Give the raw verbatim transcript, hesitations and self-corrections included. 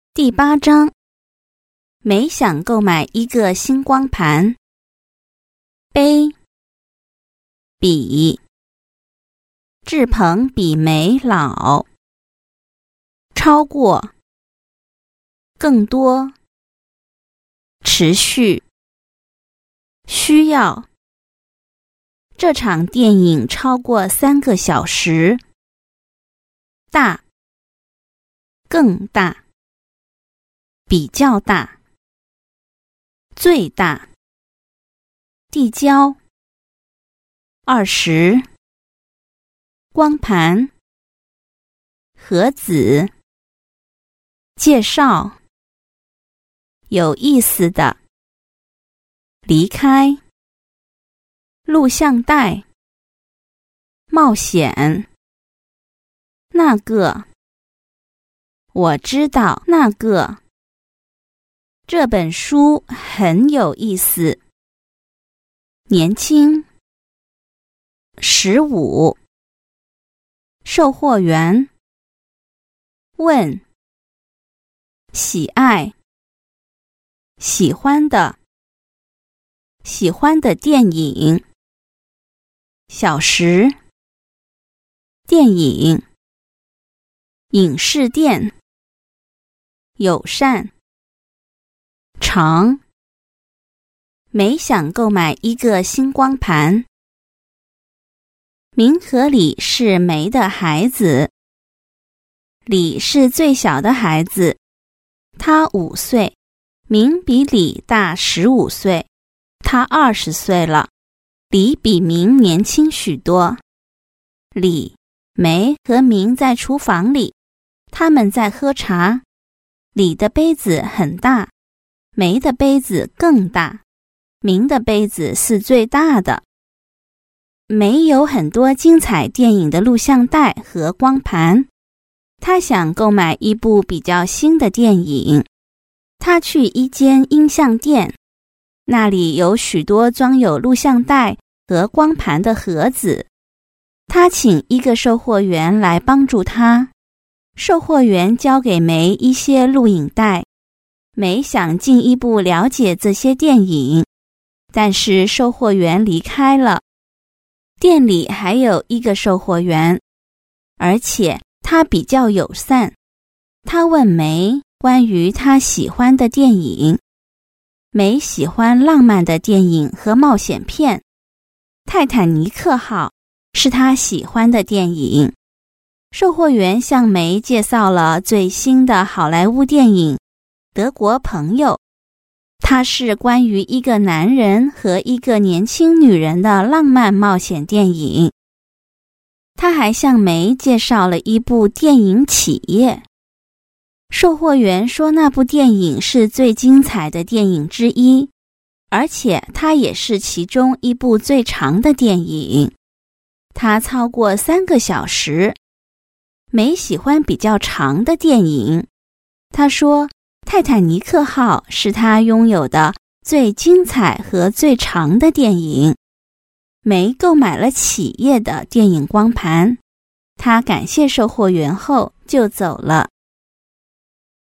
第八章，梅想购买一个新光盘。杯，比，志鹏比梅老，超过，更多，持续，需要。这场电影超过三个小时。大，更大，比较大，最大，递交，二十，光盘，盒子，介绍，有意思的，离开，录像带，冒险，那个，我知道那个。这本书很有意思。年轻，十五，售货员，问，喜爱，喜欢的，喜欢的电影，小时，电影，影视店，友善，长，梅想购买一个新光盘。明和李是梅的孩子，李是最小的孩子，他五岁，明比李大十五岁，他二十岁了，李比明年轻许多。李、梅和明在厨房里，他们在喝茶。李的杯子很大，梅的杯子更大，明的杯子是最大的。梅有很多精彩电影的录像带和光盘，他想购买一部比较新的电影。他去一间音像店，那里有许多装有录像带和光盘的盒子。他请一个售货员来帮助他，售货员交给梅一些录影带。梅想进一步了解这些电影，但是售货员离开了。店里还有一个售货员，而且他比较友善。他问梅关于他喜欢的电影。梅喜欢浪漫的电影和冒险片。泰坦尼克号是他喜欢的电影。售货员向梅介绍了最新的好莱坞电影《德国朋友》，它是关于一个男人和一个年轻女人的浪漫冒险电影。他还向梅介绍了一部电影企业。售货员说那部电影是最精彩的电影之一，而且它也是其中一部最长的电影。它超过三个小时。梅喜欢比较长的电影。他说泰坦尼克号是他拥有的最精彩和最长的电影。梅购买了企业的电影光盘，他感谢售货员后就走了。